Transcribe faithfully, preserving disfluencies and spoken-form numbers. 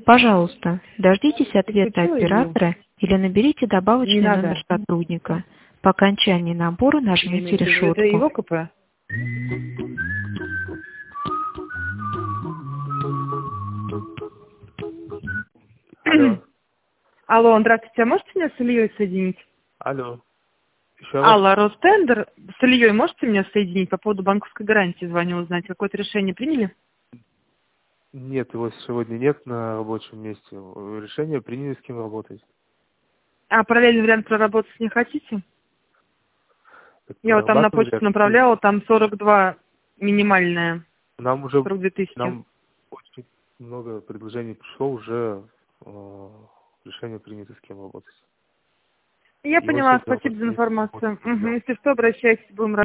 Пожалуйста, дождитесь ответа Подключила его? оператора или наберите Не добавочный надо. номер сотрудника. По окончании набора Вы нажмите имеете в виду, это его решетку. КП? Алло. Алло, здравствуйте, а можете меня с Ильей соединить? Алло. Еще раз? Алла, Ростендер, с Ильей можете меня соединить по поводу банковской гарантии? Звоню узнать, какое-то решение приняли? Нет, его сегодня нет на рабочем месте. Решение приняли, с кем работать. А параллельный вариант проработать не хотите? Так, Я вот там на прорабатывали, почту а направляла, там сорок два минимальная, Нам уже сорок две тысячи. нам очень много предложений пришло, уже э, решение принято, с кем работать. Я Его поняла, сегодня спасибо за рабочее место работать информацию. не Угу. взял. Если что, обращайтесь, будем